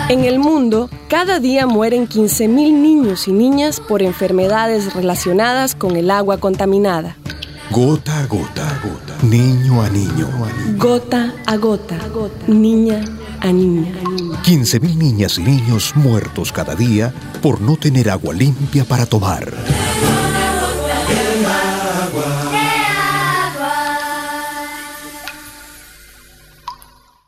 En el mundo, cada día mueren 15.000 niños y niñas por enfermedades relacionadas con el agua contaminada. Gota a gota, niño a niño. Gota a gota, niña a niña. 15.000 niñas y niños muertos cada día por no tener agua limpia para tomar.